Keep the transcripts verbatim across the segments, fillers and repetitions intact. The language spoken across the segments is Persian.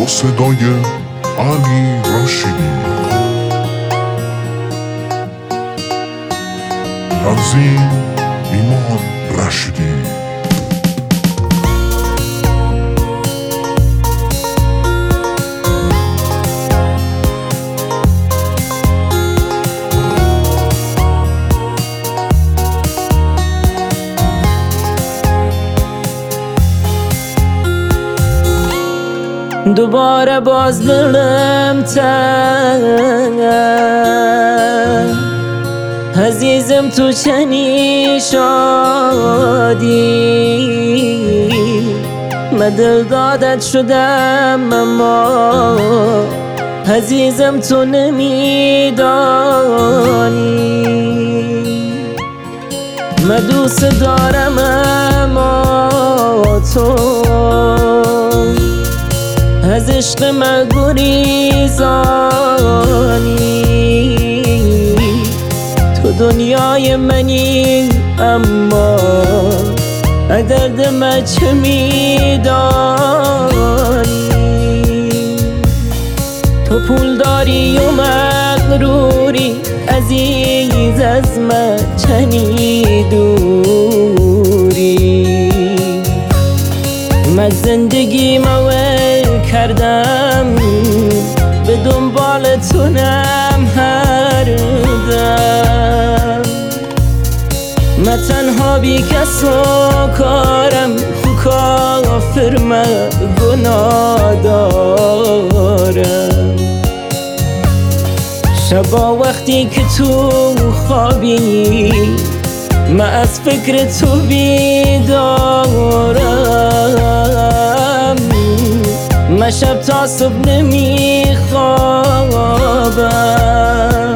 صدای علی راشدی، تنظیم ایمان رشیدی. دوباره باز دلم تنگ، عزیزم تو چنین شادی. من دل دادت شدم اما عزیزم تو نمیدانی. من دوست دارم اما تو از عشق من گریزانی. تو دنیای منی اما درد من چه میدانی. تو پول داری و مغروری، عزیز از من چنین دوری. من زندگی موال کردم به دنبال تو نم هر دم. من تنها بی کس و کارم، کافر من گناه دارم. شبا وقتی که تو خوابی من از فکر تو بیدارم. من شب تا صبح نمیخوابم.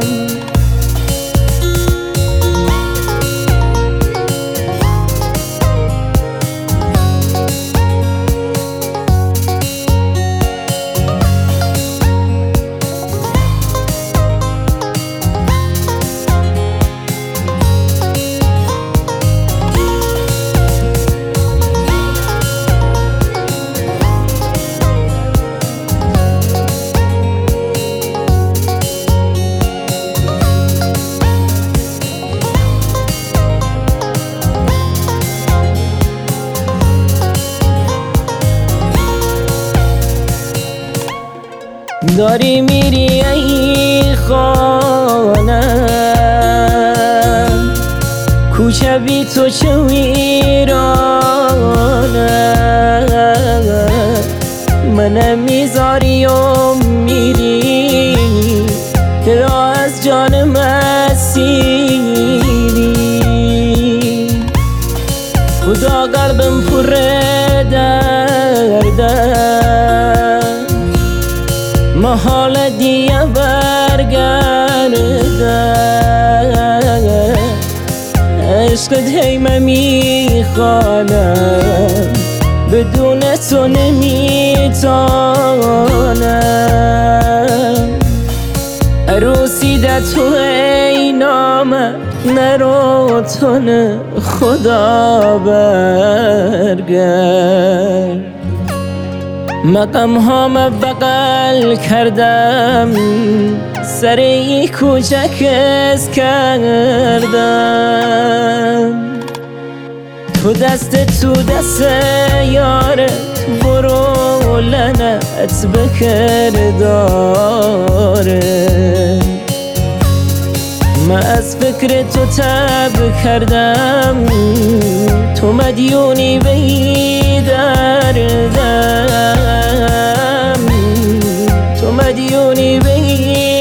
داری میری ای خانه، کوچه بی تو چه ویرانه. منم میذاری و میری که را از جان مسیری. خدا قلبم پر درده، محال دیگه برگرده. عشقت هی من میخوانم، بدون تو نمیتانم. عروسی ده تو ای نامه، نرو تن خدا برگرد. مقام ها من بغل کردم، سر ای کوچک از کردم. تو دست تو دست یارت، برو لعنت به کرداره. من از فکر تو تب کردم، تو مدیونی به دردم. تو مدیونی به